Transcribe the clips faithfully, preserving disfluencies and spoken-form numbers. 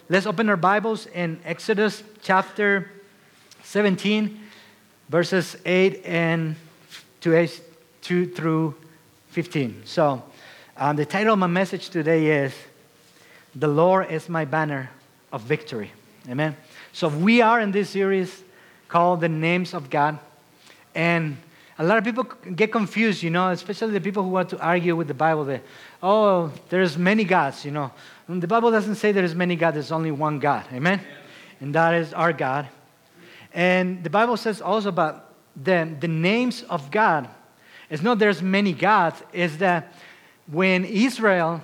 let's open our Bibles in Exodus chapter seventeen, verses eight and two through fifteen. So um, the title of my message today is, "The Lord is my banner of victory." Amen. So we are in this series called The Names of God. And a lot of people get confused, you know, especially the people who want to argue with the Bible. That, oh, there's many gods, you know. And the Bible doesn't say there's many gods, there's only one God. Amen? And that is our God. And the Bible says also about the, the names of God. It's not there's many gods, it's that when Israel,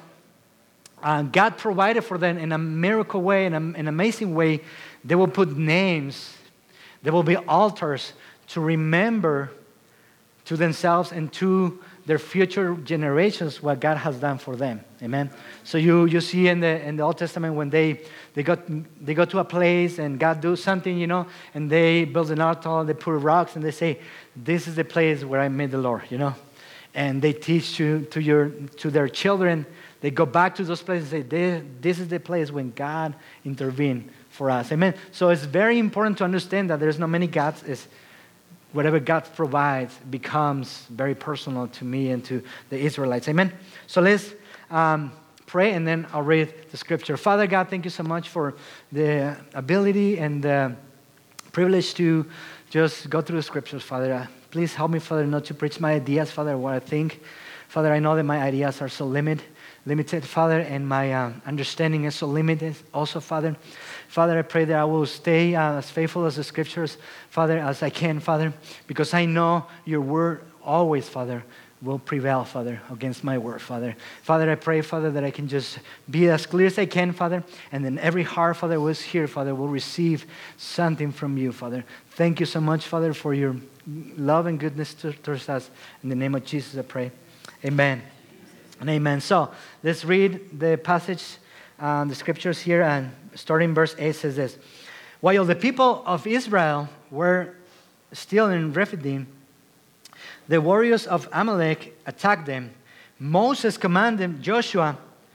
uh, God provided for them in a miracle way, in a, an amazing way, they will put names, there will be altars to remember to themselves and to their future generations what God has done for them. Amen. So you, you see in the in the Old Testament when they they got they go to a place and God do something, you know, and they build an altar, they put rocks and they say, "This is the place where I met the Lord," you know. And they teach to to your to their children. They go back to those places and say, this, this is the place when God intervened for us. Amen. So it's very important to understand that there's not many gods. It's whatever God provides becomes very personal to me and to the Israelites. Amen? So let's um, pray and then I'll read the scripture. Father God, thank you so much for the ability and the privilege to just go through the scriptures, Father. Uh, please help me, Father, not to preach my ideas, Father, what I think. Father, I know that my ideas are so limited, limited, Father, and my uh, understanding is so limited also, Father. Father, I pray that I will stay uh, as faithful as the scriptures, Father, as I can, Father, because I know your word always, Father, will prevail, Father, against my word, Father. Father, I pray, Father, that I can just be as clear as I can, Father, and then every heart, Father, who is here, Father, will receive something from you, Father. Thank you so much, Father, for your love and goodness towards us. In the name of Jesus, I pray. Amen and amen. So let's read the passage, um, the scriptures here, and starting verse eight says this. While the people of Israel were still in Rephidim, the warriors of Amalek attacked them. Moses commanded Joshua,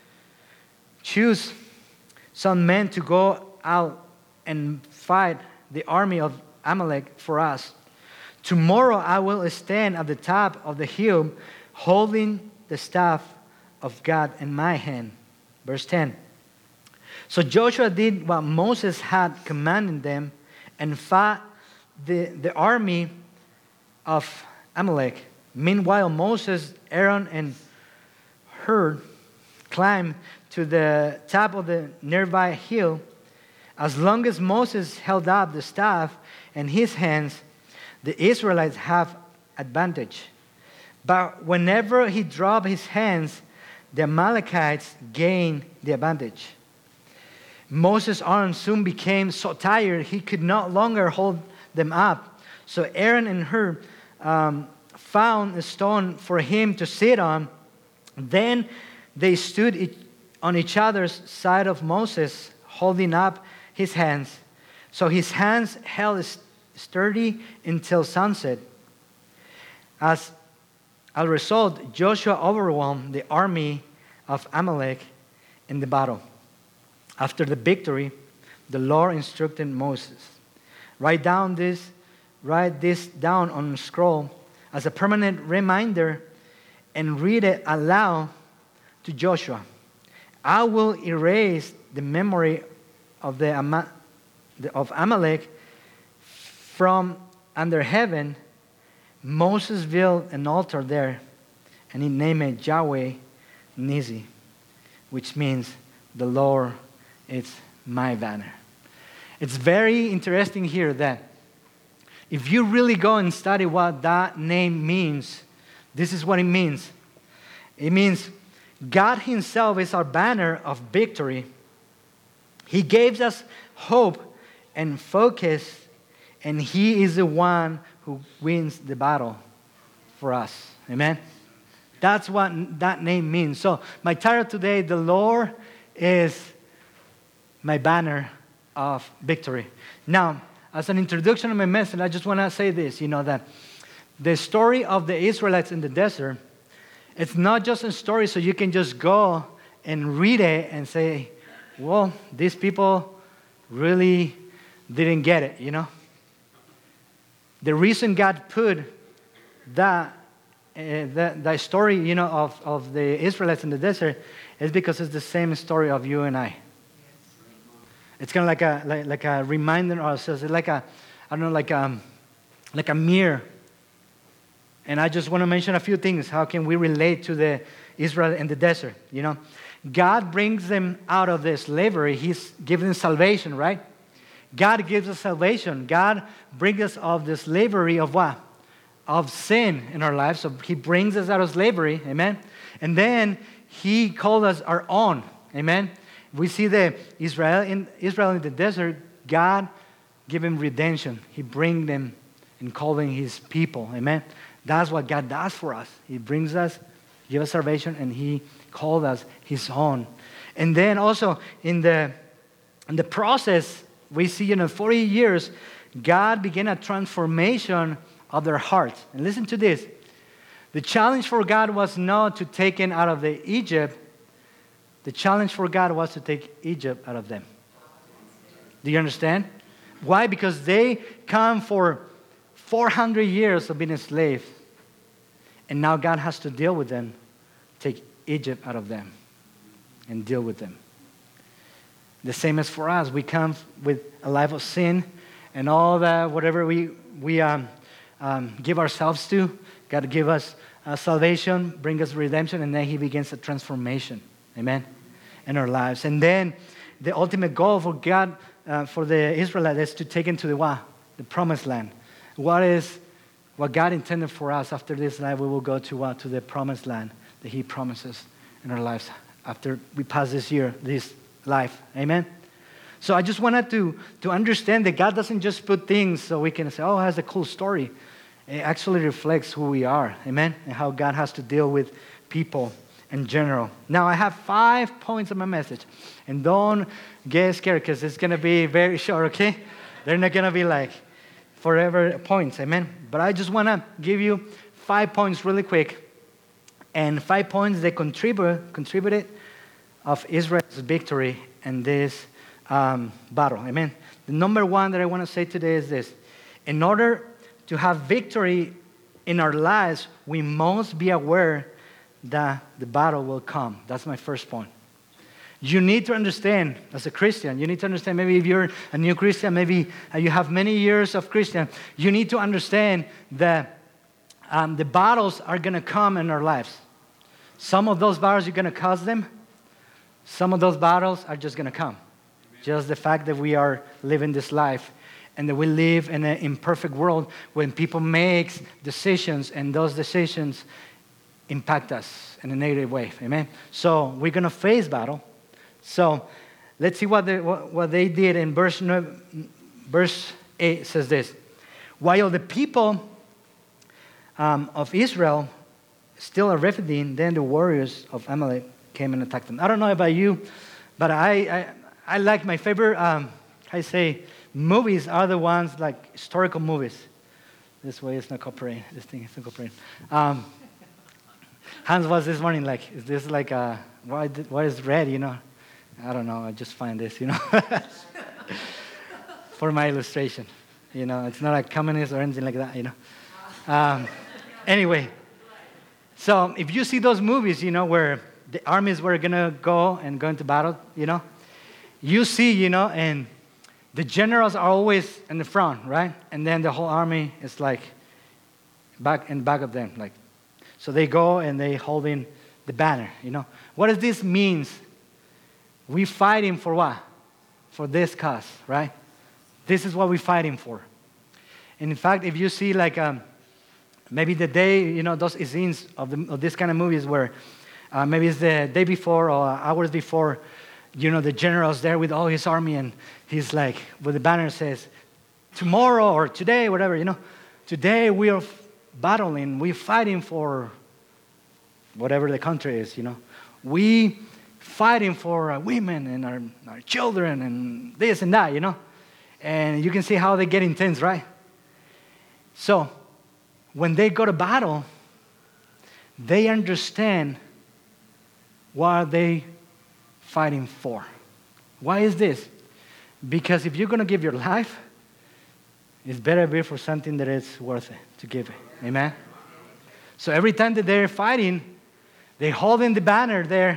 "Choose some men to go out and fight the army of Amalek for us. Tomorrow I will stand at the top of the hill holding the staff of God in my hand." Verse ten. So Joshua did what Moses had commanded them and fought the, the army of Amalek. Meanwhile, Moses, Aaron, and Hur climbed to the top of the nearby hill. As long as Moses held up the staff in his hands, the Israelites have advantage. But whenever he dropped his hands, the Amalekites gained the advantage. Moses' arms soon became so tired he could no longer hold them up. So Aaron and Hur um, found a stone for him to sit on. Then they stood on each other's side of Moses, holding up his hands. So his hands held sturdy until sunset. As a result, Joshua overwhelmed the army of Amalek in the battle. After the victory, the Lord instructed Moses, Write down this, write this down on a scroll as a permanent reminder and read it aloud to Joshua. I will erase the memory of the Ama- of Amalek from under heaven. Moses built an altar there, and he named it Yahweh Nissi, which means the Lord is my banner. It's very interesting here that if you really go and study what that name means, this is what it means. It means God himself is our banner of victory. He gives us hope and focus, and he is the one who wins the battle for us. Amen? That's what that name means. So my title today, The Lord is my banner of victory. Now, as an introduction to my message, I just want to say this, you know, that the story of the Israelites in the desert, it's not just a story so you can just go and read it and say, well, these people really didn't get it, you know. The reason God put that, uh, that, that story, you know, of, of the Israelites in the desert is because it's the same story of you and I. It's kind of like a like, like a reminder of ourselves. It's like a, I don't know, like a, like a mirror. And I just want to mention a few things. How can we relate to the Israel in the desert? You know, God brings them out of the slavery. He's giving them salvation, right? God gives us salvation. God brings us out of the slavery of what? Of sin in our lives. So He brings us out of slavery, amen? And then He called us our own, amen? We see the Israel in Israel in the desert, God giving redemption. He brings them and calling His people, amen? That's what God does for us. He brings us, gives us salvation, and He called us His own. And then also in the in the process, we see, you know, forty years, God began a transformation of their hearts. And listen to this. The challenge for God was not to take them out of the Egypt. The challenge for God was to take Egypt out of them. Do you understand? Why? Because they come for four hundred years of being enslaved. And now God has to deal with them, take Egypt out of them, and deal with them. The same as for us. We come with a life of sin and all that, whatever we, we um, um, give ourselves to. God give us uh, salvation, bring us redemption, and then He begins a transformation. Amen? In our lives. And then the ultimate goal for God, uh, for the Israelites, is to take them to the what? The promised land. What is what God intended for us after this life? We will go to what? To the promised land that He promises in our lives after we pass this year, this life. Amen? So I just wanted to, to understand that God doesn't just put things so we can say, oh, it has a cool story. It actually reflects who we are. Amen? And how God has to deal with people in general. Now, I have five points of my message. And don't get scared because it's going to be very short, okay? They're not going to be like forever points. Amen? But I just want to give you five points really quick. And five points that contribute, contributed of Israel's victory in this um, battle. Amen? The number one that I want to say today is this. In order to have victory in our lives, we must be aware that the battle will come. That's my first point. You need to understand, as a Christian, you need to understand, maybe if you're a new Christian, maybe you have many years of Christian, you need to understand that um, the battles are going to come in our lives. Some of those battles, you're going to cause them. Some of those battles are just going to come. Amen. Just the fact that we are living this life and that we live in an imperfect world when people make decisions and those decisions impact us in a negative way. Amen? So we're going to face battle. So let's see what they, what, what they did in verse, verse eight says this. While the people um, of Israel still are Rephidim, then the warriors of Amalek came and attacked them. I don't know about you, but I I, I like my favorite, um, I say, movies are the ones like historical movies. This way it's not cooperating. This thing is not cooperating. Um, Hans was this morning like, is this like a, why, did, why is red, you know? I don't know, I just find this, you know, for my illustration. You know, it's not like communist or anything like that, you know. Um, anyway, so if you see those movies, you know, where the armies were going to go and go into battle, you know, you see, you know, and the generals are always in the front, right? And then the whole army is like back and back of them, like. So they go and they holding the banner, you know. What does this mean? We fighting for what? For this cause, right? This is what we're fighting for. And in fact, if you see like um, maybe the day, you know, those scenes of, the, of this kind of movies where uh, maybe it's the day before or hours before, you know, the general's there with all his army and he's like, with the banner says, tomorrow or today, whatever, you know, today we are battling, we're fighting for whatever the country is, you know. We fighting for our women and our, our children and this and that, you know. And you can see how they get intense, right? So, when they go to battle, they understand what are they fighting for. Why is this? Because if you're going to give your life, it's better be for something that is worth it to give it. Amen? So every time that they're fighting, they're holding the banner there.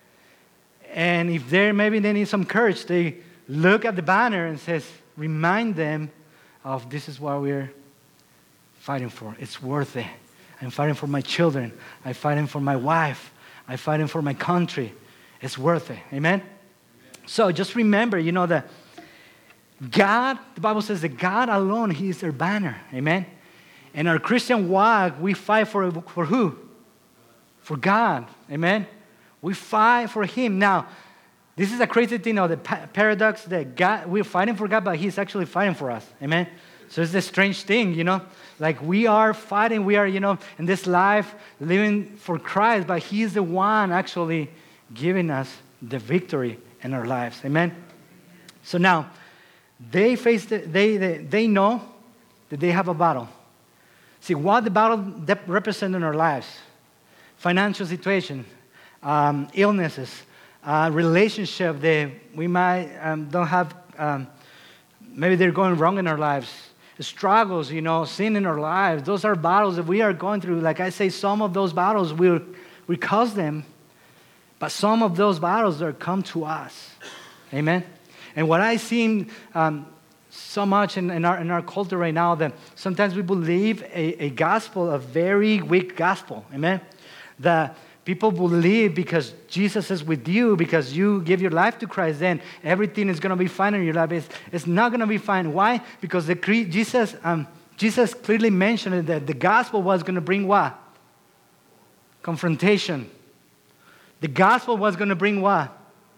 And if they're, maybe they need some courage, they look at the banner and says, remind them of this is what we're fighting for. It's worth it. I'm fighting for my children. I'm fighting for my wife. I'm fighting for my country. It's worth it. Amen? Amen? So just remember, you know, that God, the Bible says that God alone, He is their banner. Amen? In our Christian walk, we fight for, for who? For God. Amen? We fight for Him. Now, this is a crazy thing, of the pa- paradox that God, we're fighting for God, but He's actually fighting for us. Amen? So it's a strange thing, you know. Like we are fighting, we are, you know, in this life living for Christ, but He's the one actually giving us the victory in our lives. Amen? So now, they face the, they, they they know that they have a battle. See, what the battle that represents in our lives: financial situation, um, illnesses, uh, relationship that we might um, don't have. Um, maybe they're going wrong in our lives. Struggles, you know, sin in our lives. Those are battles that we are going through. Like I say, some of those battles will we cause them, but some of those battles are come to us. Amen. And what I see um, so much in, in, our, in our culture right now, that sometimes we believe a, a gospel, a very weak gospel. Amen? That people believe because Jesus is with you, because you give your life to Christ, then everything is going to be fine in your life. It's, it's not going to be fine. Why? Because the, Jesus, um, Jesus clearly mentioned that the gospel was going to bring what? Confrontation. The gospel was going to bring what?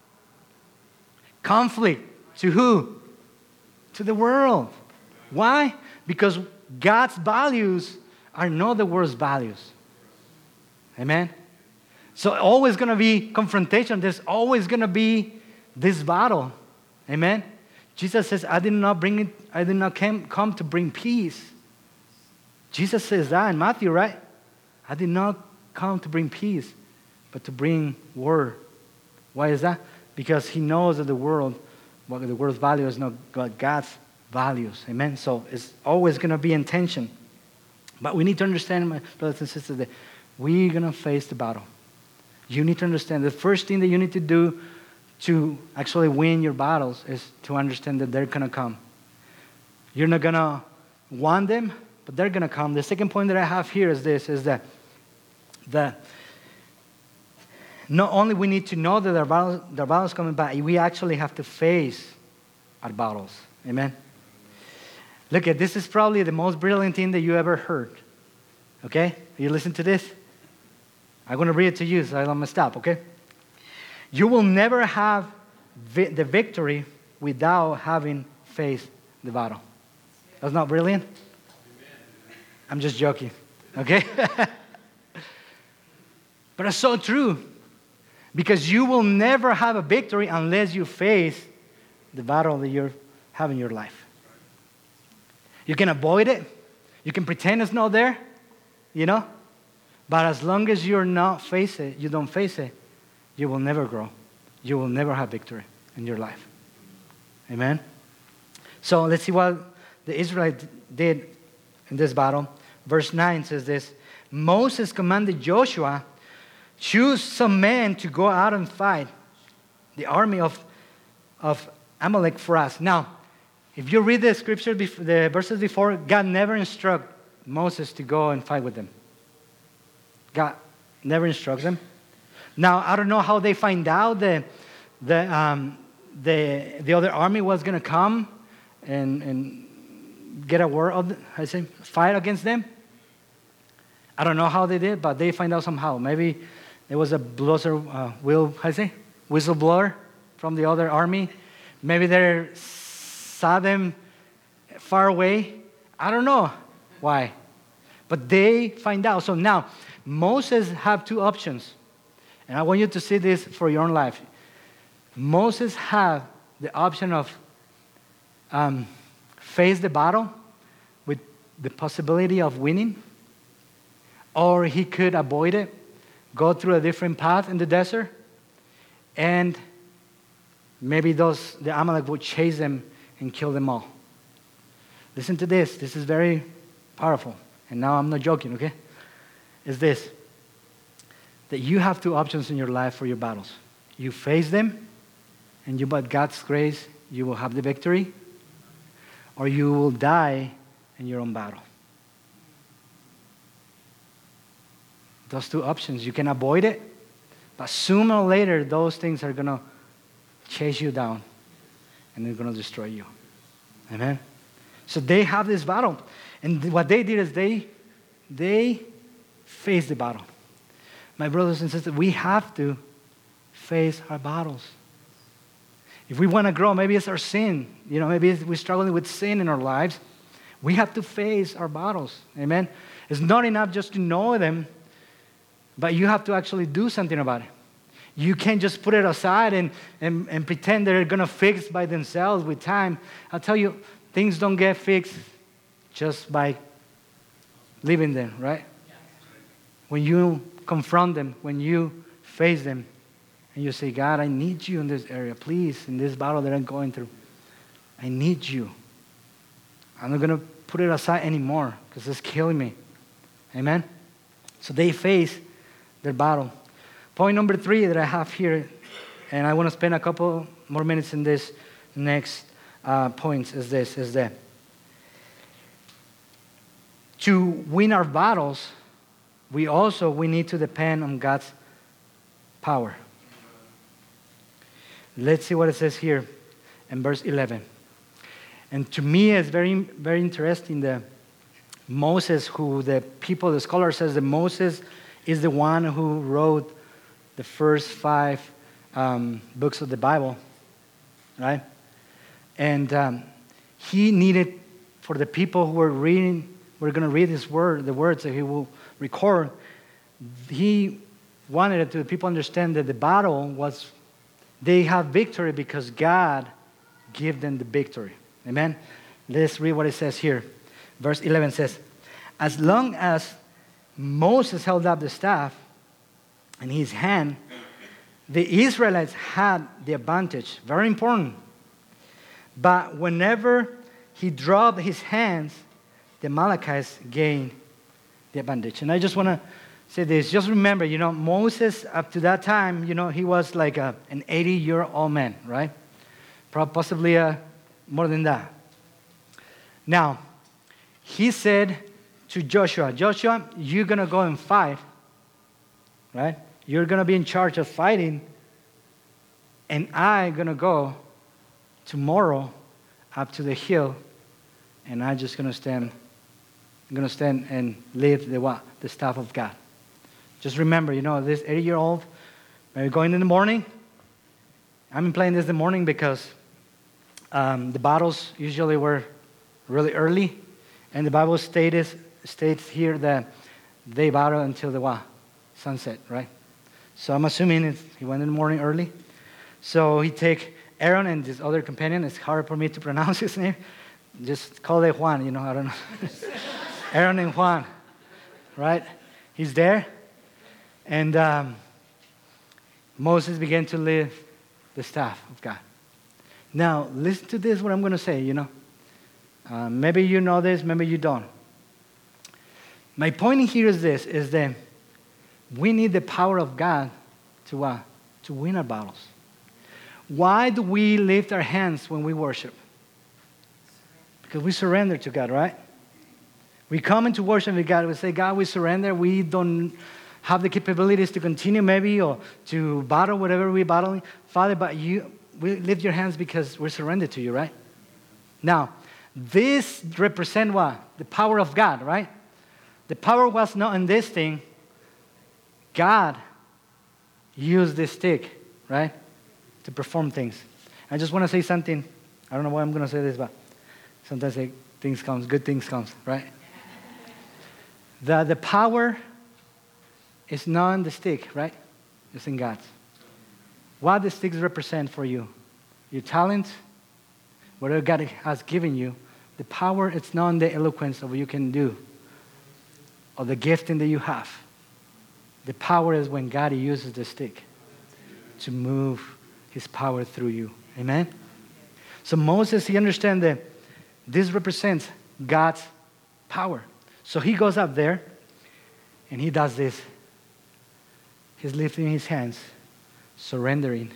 Conflict. To who? To the world. Why? Because God's values are not the world's values. Amen? So always going to be confrontation. There's always going to be this battle. Amen? Jesus says, I did not bring it, I did not came, come to bring peace. Jesus says that in Matthew, right? I did not come to bring peace, but to bring war. Why is that? Because He knows that the world, what the world's value is not God's values. Amen? So it's always going to be in tension. But we need to understand, my brothers and sisters, that we're going to face the battle. You need to understand the first thing that you need to do to actually win your battles is to understand that they're going to come. You're not going to want them, but they're going to come. The second point that I have here is this, is that, that not only we need to know that our battles, our battles are coming, but we actually have to face our battles. Amen? Look at this is probably the most brilliant thing that you ever heard. Okay? You listen to this? I'm going to read it to you, so I'm going to stop, okay? You will never have vi- the victory without having faced the battle. That's not brilliant? I'm just joking, okay? But it's so true. Because you will never have a victory unless you face the battle that you have in your life. You can avoid it. You can pretend it's not there, you know? But as long as you're not face it, you don't face it, you will never grow. You will never have victory in your life. Amen? So let's see what the Israelites did in this battle. Verse nine says this: Moses commanded Joshua, choose some men to go out and fight the army of, of Amalek for us. Now, if you read the scripture, the verses before, God never instructed Moses to go and fight with them. God never instructs them. Now, I don't know how they find out that the, um, the, the other army was going to come and, and get a war of, I say, fight against them. I don't know how they did, but they find out somehow. Maybe there was a blower, uh, will, I say, whistleblower from the other army. Maybe they saw them far away. I don't know why. But they find out. So now, Moses have two options. And I want you to see this for your own life. Moses had the option of um, face the battle with the possibility of winning, or he could avoid it, go through a different path in the desert, and maybe those the Amalek would chase them and kill them all. Listen to this. This is very powerful. And now I'm not joking, okay? Is this, that you have two options in your life for your battles. You face them, and you, by God's grace, you will have the victory, or you will die in your own battle. Those two options, you can avoid it, but sooner or later, those things are going to chase you down, and they're going to destroy you. Amen? So they have this battle. And what they did is they, they faced the battle. My brothers and sisters, we have to face our battles. If we want to grow, maybe it's our sin. You know, maybe we're struggling with sin in our lives. We have to face our battles. Amen? It's not enough just to know them, but you have to actually do something about it. You can't just put it aside and, and, and pretend they're going to fix by themselves with time. I'll tell you, things don't get fixed just by leaving them, right? When you confront them, when you face them, and you say, God, I need you in this area. Please, in this battle that I'm going through, I need you. I'm not going to put it aside anymore because it's killing me. Amen? So they face their battle. Point number three that I have here, and I want to spend a couple more minutes in this next uh, points, is this, is that to win our battles, we also, we need to depend on God's power. Let's see what it says here in verse eleven. And to me, it's very, very interesting that Moses, who the people, the scholar says that Moses is the one who wrote the first five um, books of the Bible, right? And um, he needed, for the people who were reading, were going to read his word, the words that he will record, he wanted it to the people understand that the battle was, they have victory because God gave them the victory. Amen? Let's read what it says here. Verse eleven says, as long as Moses held up the staff in his hand, the Israelites had the advantage. Very important. But whenever he dropped his hands, the Amalekites gained the advantage. And I just want to say this. Just remember, you know, Moses, up to that time, you know, he was like a, an eighty-year-old man, right? Possibly uh, more than that. Now, he said to Joshua, Joshua, you're going to go and fight, right? You're going to be in charge of fighting, and I'm going to go tomorrow up to the hill, and I'm just going to stand, I'm going to stand and lead the what? The staff of God. Just remember, you know, this eighty-year-old, maybe going in the morning. I'm playing this in the morning because um, the battles usually were really early, and the Bible states, states here that they battle until the what? Sunset, right? So I'm assuming it's, he went in the morning early. So he take Aaron and this other companion. It's hard for me to pronounce his name. Just call it Juan, you know, I don't know. Aaron and Juan, right? He's there. And um, Moses began to lead the staff of God. Now, listen to this, what I'm going to say, you know. Uh, maybe you know this, maybe you don't. My point here is this, is that we need the power of God to, uh, to win our battles. Why do we lift our hands when we worship? Because we surrender to God, right? We come into worship with God. We say, God, we surrender. We don't have the capabilities to continue maybe or to battle whatever we're battling. Father, but you, we lift your hands because we're surrendered to you, right? Now, this represents what? The power of God, right? The power was not in this thing. God used this stick, right, to perform things. I just want to say something. I don't know why I'm going to say this, but sometimes like, things comes, good things comes, right? The, the power is not in the stick, right? It's in God. What the sticks represent for you, your talent, whatever God has given you, the power, it's not in the eloquence of what you can do or the gifting that you have. The power is when God uses the stick to move his power through you Amen? So Moses, he understands that this represents God's power. So he goes up there and he does this. He's lifting his hands, surrendering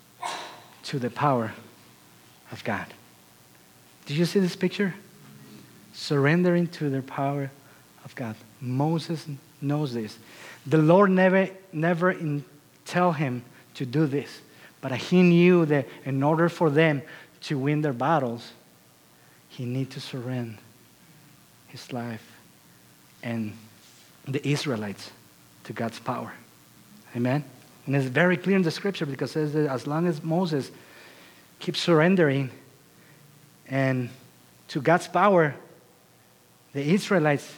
to the power of God. Did you see this picture? Surrendering to the power of God. Moses knows this. The Lord never, never in, tell him to do this, but he knew that in order for them to win their battles, he needed to surrender his life and the Israelites to God's power. Amen? And it's very clear in the scripture because it says that as long as Moses keeps surrendering and to God's power, the Israelites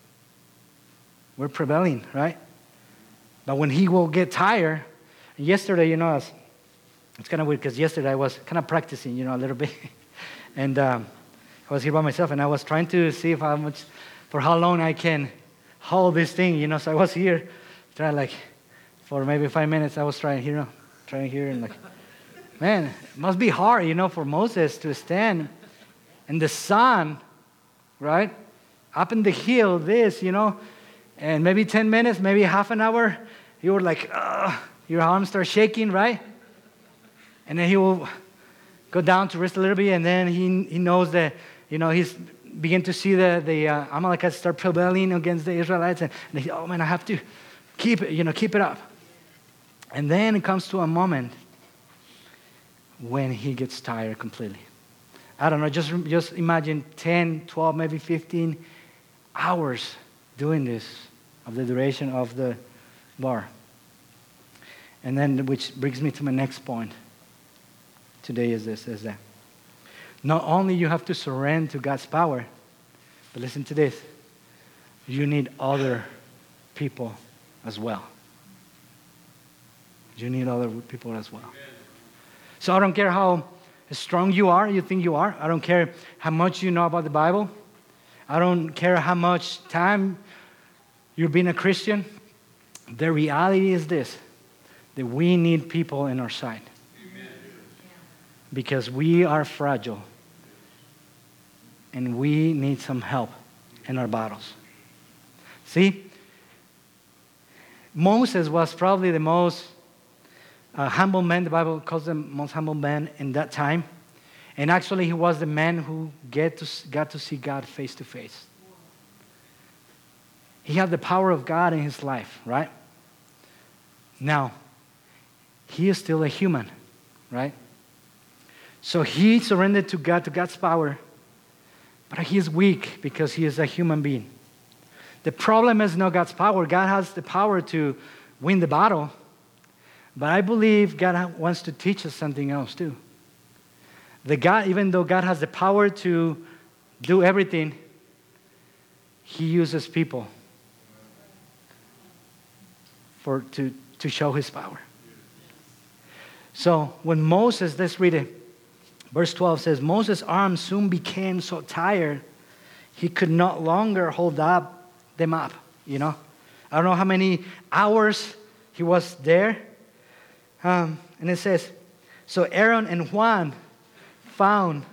were prevailing, right? But when he will get tired, and yesterday, you know, it's, it's kind of weird because yesterday I was kind of practicing, you know, a little bit. and um, I was here by myself and I was trying to see if how much, for how long I can hold this thing, you know. So I was here, trying like, for maybe five minutes, I was trying here, trying here, and like, man, it must be hard, you know, for Moses to stand in the sun, right? Up in the hill, this, you know, and maybe ten minutes, maybe half an hour, you were like, ugh, your arms start shaking, right? And then he will go down to rest a little bit, and then he he knows that, you know, he's begin to see the, the uh, Amalekites start prevailing against the Israelites, and, and he, oh man, I have to keep it, you know, keep it up. And then it comes to a moment when he gets tired completely. I don't know, just, just imagine ten, twelve, maybe fifteen hours doing this of the duration of the war. And then, which brings me to my next point today is this, is that not only you have to surrender to God's power, but listen to this, you need other people as well. You need other people as well. So I don't care how strong you are, you think you are. I don't care how much you know about the Bible. I don't care how much time you've been a Christian. The reality is this, that we need people in our side. Amen. Because we are fragile. And we need some help in our battles. See, Moses was probably the most uh, humble man. The Bible calls him most humble man in that time. And actually, he was the man who get to, got to see God face to face. He had the power of God in his life, right? Now, he is still a human, right? So he surrendered to God, to God's power, but he is weak because he is a human being. The problem is not God's power. God has the power to win the battle, but I believe God wants to teach us something else too. The God, even though God has the power to do everything, he uses people for to, to show his power. So when Moses, let's read it. Verse twelve says, Moses' arms soon became so tired, he could not longer hold up them up, you know. I don't know how many hours he was there. Um, and it says, so Aaron and Juan found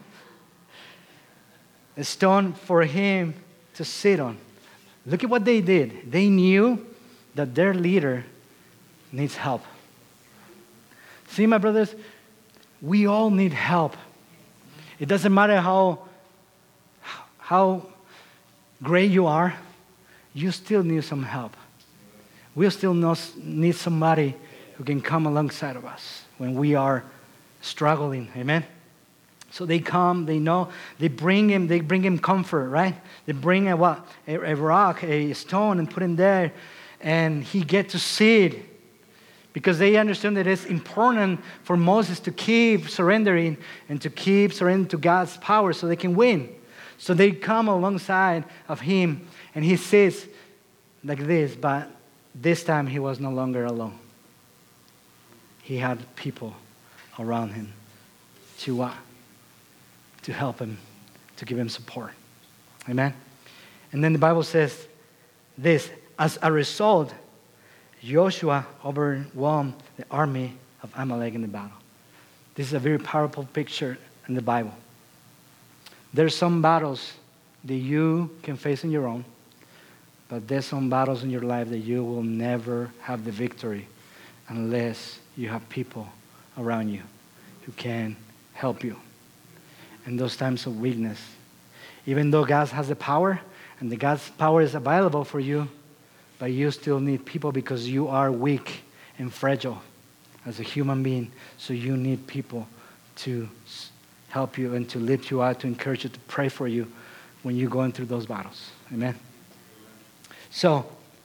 a stone for him to sit on. Look at what they did. They knew that their leader needs help. See, my brothers, we all need help. It doesn't matter how, how great you are, you still need some help. We still need somebody who can come alongside of us when we are struggling. Amen? So they come, they know, they bring him, they bring him comfort, right? They bring a what? A, a rock, a stone, and put him there, and he get to sit. Because they understand that it's important for Moses to keep surrendering and to keep surrendering to God's power so they can win. So they come alongside of him and he sits like this, but this time he was no longer alone. He had people around him to, uh, to help him, to give him support. Amen? And then the Bible says this, as a result, Joshua overwhelmed the army of Amalek in the battle. This is a very powerful picture in the Bible. There's some battles that you can face on your own, but there's some battles in your life that you will never have the victory unless you have people around you who can help you in those times of weakness. Even though God has the power, and the God's power is available for you, but you still need people because you are weak and fragile as a human being. So you need people to help you and to lift you out, to encourage you, to pray for you when you're going through those battles. Amen? So,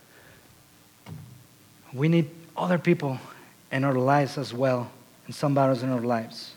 we need other people in our lives as well, in some battles in our lives.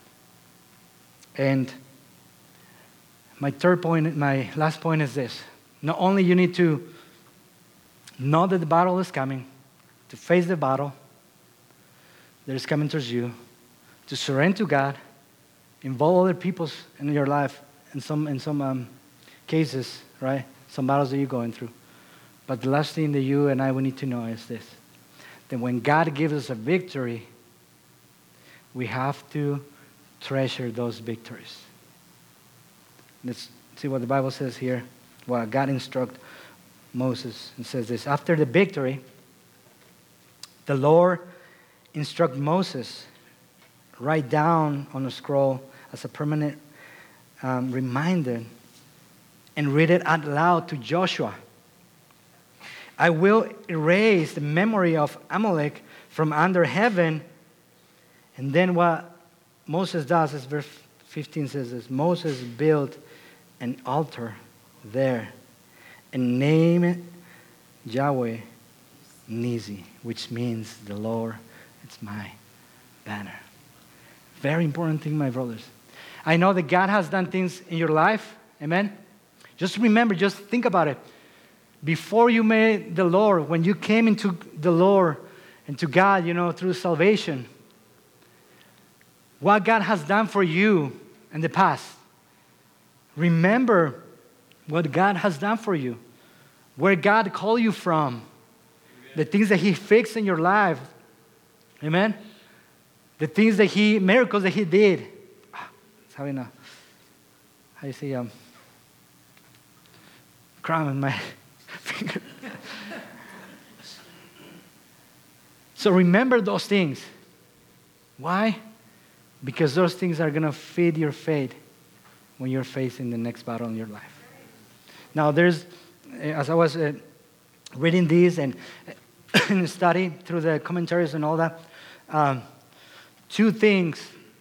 And my third point, my last point is this. Not only you need to know that the battle is coming, to face the battle that is coming towards you, to surrender to God, involve other people in your life in some, in some um, cases, right? Some battles that you're going through. But the last thing that you and I will need to know is this, that when God gives us a victory, we have to treasure those victories. Let's see what the Bible says here. Well, God instructed Moses and says this. After the victory, the Lord instructed Moses, write down on a scroll as a permanent um, reminder and read it out loud to Joshua. I will erase the memory of Amalek from under heaven. And then what Moses does is verse fifteen says this. Moses built an altar there and named it Yahweh Nisi, which means the Lord, it's my banner. Very important thing, my brothers. I know that God has done things in your life. Amen? Just remember, just think about it. Before you met the Lord, when you came into the Lord and to God, you know, through salvation, what God has done for you in the past. Remember what God has done for you, where God called you from, Amen. The things that He fixed in your life. Amen? The things that He, miracles that He did. It's having a, how do you say, um, crown in my finger. So remember those things. Why? Because those things are going to feed your faith when you're facing the next battle in your life. Now, there's, as I was uh, reading these and studying through the commentaries and all that, um, two things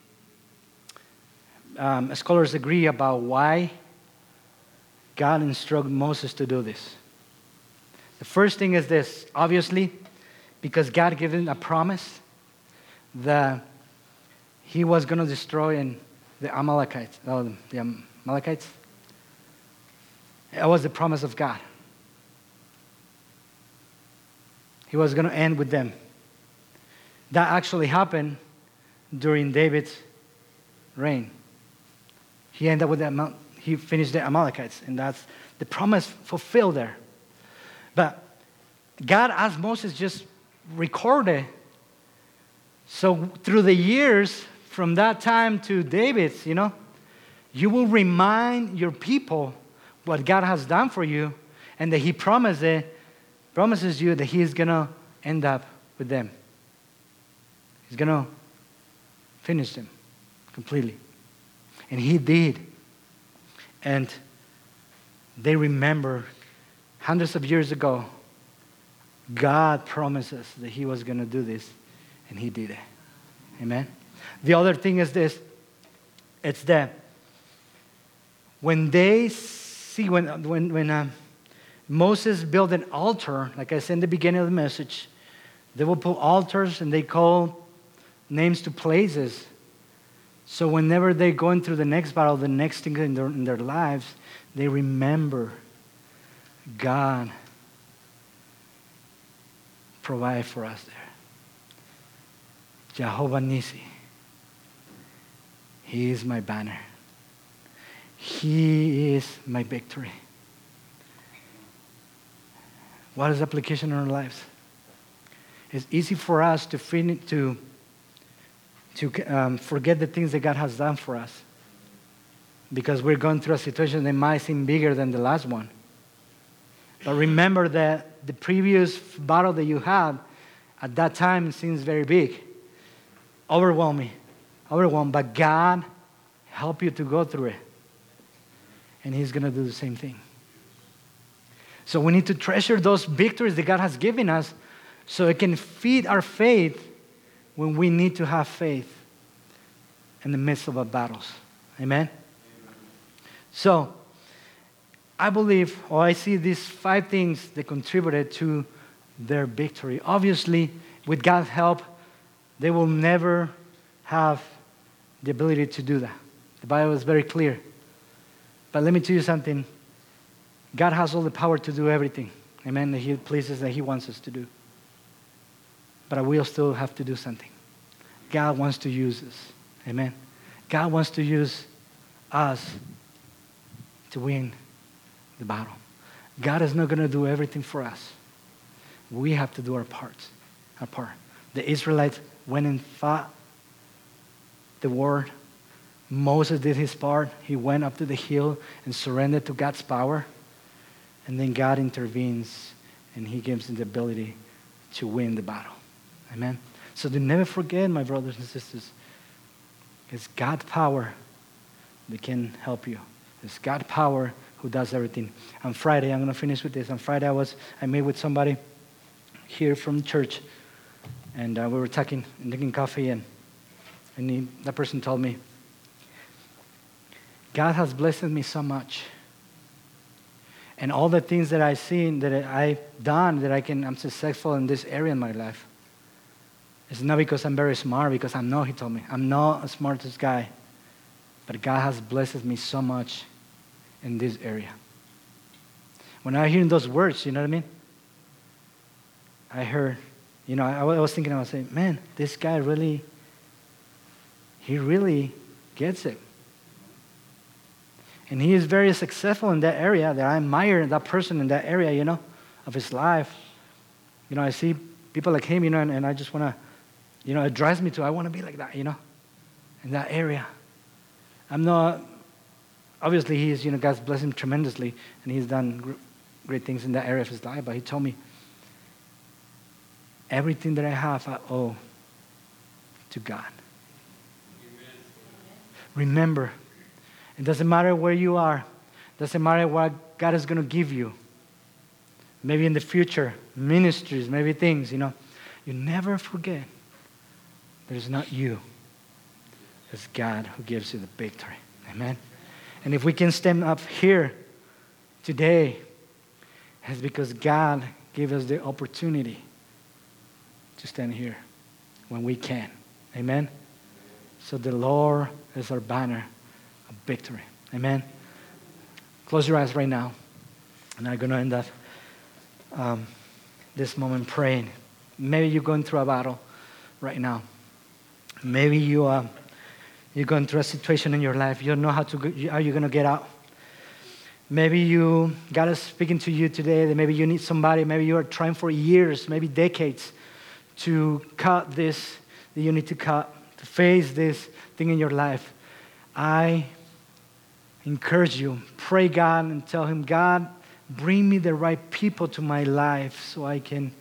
um, scholars agree about why God instructed Moses to do this. The first thing is this, obviously, because God gave him a promise that He was going to destroy in the Amalekites. Oh, the Amalekites. It was the promise of God. He was going to end with them. That actually happened during David's reign. He ended up with the, he finished the Amalekites, and that's the promise fulfilled there. But God asked Moses just record it. So through the years, from that time to David's, you know, you will remind your people what God has done for you, and that He promised it, promises you that He is going to end up with them. He's going to finish them completely. And He did. And they remember hundreds of years ago, God promised us that He was going to do this, and He did it. Amen? The other thing is this. It's that when they see, when, when, when um, Moses built an altar, like I said in the beginning of the message, they will put altars and they call names to places. So whenever they're going through the next battle, the next thing in their, in their lives, they remember God provide for us there. Jehovah Nisi. He is my banner. He is my victory. What is the application in our lives? It's easy for us to fin- to to um, forget the things that God has done for us. Because we're going through a situation that might seem bigger than the last one. But remember that the previous battle that you had at that time seems very big, overwhelming, overwhelmed. But God helped you to go through it. And He's going to do the same thing. So we need to treasure those victories that God has given us so it can feed our faith when we need to have faith in the midst of our battles. Amen? Amen. So, I believe, or I see these five things that contributed to their victory. Obviously, with God's help, they will never have the ability to do that. The Bible is very clear. But let me tell you something. God has all the power to do everything. Amen. That He pleases, that He wants us to do. But we will still have to do something. God wants to use us. Amen. God wants to use us to win the battle. God is not going to do everything for us. We have to do our part. Our part. The Israelites went and fought the war. Moses did his part. He went up to the hill and surrendered to God's power. And then God intervenes and He gives them the ability to win the battle. Amen. So do never forget, my brothers and sisters, it's God's power that can help you. It's God's power who does everything. On Friday, I'm going to finish with this. On Friday, I was I met with somebody here from church, and uh, we were talking and drinking coffee, and and he, that person told me, God has blessed me so much, and all the things that I've seen that I've done, that I can I'm successful in this area in my life. It's not because I'm very smart, because I'm not. He told me I'm not the smartest guy, but God has blessed me so much in this area. When I hear those words, you know what I mean? I heard, you know, I, I was thinking, I was saying, man, this guy really, he really gets it. And he is very successful in that area, that I admire that person in that area, you know, of his life. You know, I see people like him, you know, and, and I just want to, you know, it drives me to, I want to be like that, you know, in that area. I'm not, obviously he's, you know, God's blessed him tremendously, and he's done gr- great things in that area of his life, but he told me, everything that I have, I owe to God. Amen. Remember, it doesn't matter where you are. It doesn't matter what God is going to give you. Maybe in the future, ministries, maybe things, you know. You never forget that it's not you. It's God who gives you the victory. Amen. And if we can stand up here today, it's because God gave us the opportunity to stand here when we can. Amen. So the Lord is our banner of victory. Amen. Close your eyes right now. And I'm going to end up um, this moment praying. Maybe you're going through a battle right now. Maybe you, uh, you're going through a situation in your life. You don't know how to go, how you're going to get out. Maybe you, God is speaking to you today that maybe you need somebody. Maybe you are trying for years, maybe decades, to cut this that you need to cut, to face this thing in your life. I encourage you, pray God and tell Him, God, bring me the right people to my life so I can,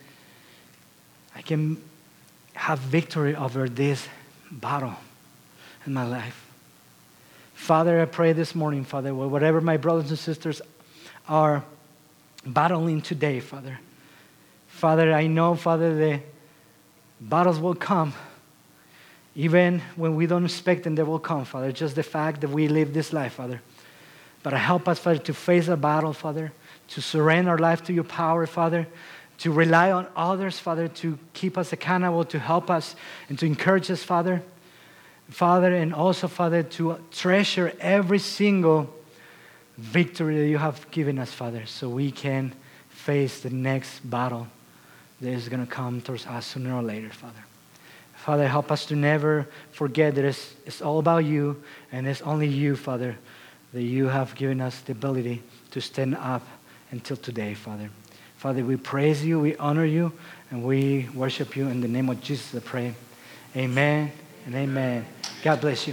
I can have victory over this battle in my life. Father, I pray this morning, Father, whatever my brothers and sisters are battling today, Father. Father, I know, Father, the battles will come. Even when we don't expect them, they will come, Father. Just the fact that we live this life, Father. But help us, Father, to face a battle, Father, to surrender our life to your power, Father, to rely on others, Father, to keep us accountable, to help us and to encourage us, Father. Father, and also, Father, to treasure every single victory that you have given us, Father, so we can face the next battle that is going to come towards us sooner or later, Father. Father, help us to never forget that it's, it's all about you, and it's only you, Father, that you have given us the ability to stand up until today, Father. Father, we praise you, we honor you, and we worship you in the name of Jesus, I pray. Amen. and amen. God bless you.